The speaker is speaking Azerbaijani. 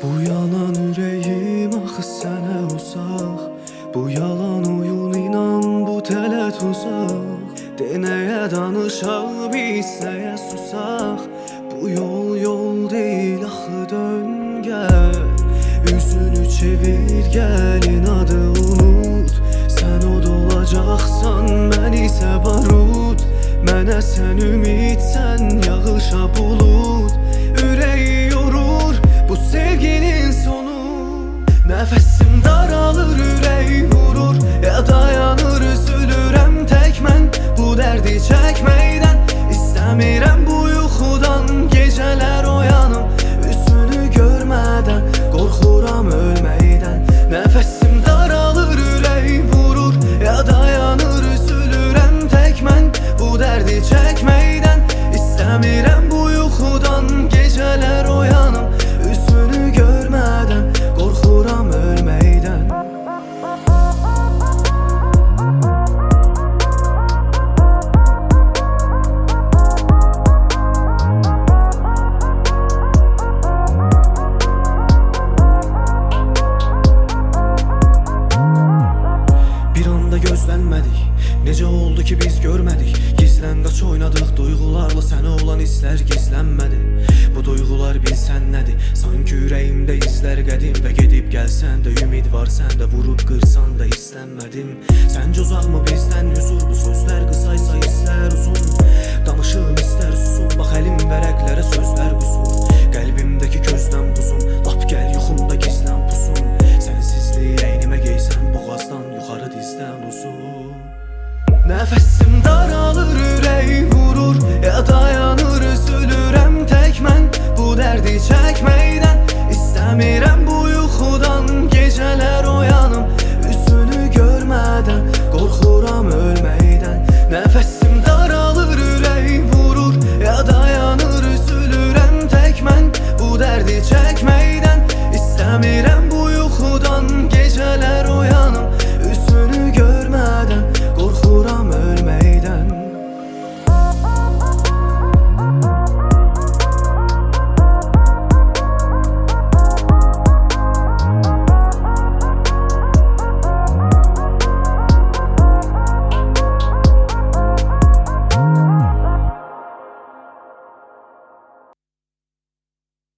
Bu yalan ürəyim axı sənə uzaq. Bu yalan oyun inan bu tələ tuzaq. Denəyə danışaq, biz nəyə susaq. Bu yol deyil axı dön gəl. Üzünü çevir gəl, inadı unut. Sən od olacaqsan, mən isə barut. Mənə sən ümid, sən yağışa bulut. Ürəyi yorur bu sevginin sonu. Nəfəsim daralır, ürək vurur. Ya dayanır, üzülürəm tək mən bu dərdi çəkməkdən. İstəmirəm bu yuxudan gecələr oyanım, üzünü görmədən qorxuram ölməkdən. Nəfəsim daralır, ürək vurur. Ya dayanır, üzülürəm tək mən bu dərdi çəkməkdən. İstəmirəm bu yuxudan gecələr oyanım, üzünü görmədən qorxuram ölməkdən. Bir anda gözlənmədik, necə oldu ki biz görmədik. Gizlən qaç oynadıq duyğularla, sənə olan hisslər gizlənmədi. Bu duyğular bilsən nədir? Sanki ürəyimdə izlər qədim və gedib gəlsən də ümid var səndə, vurub qır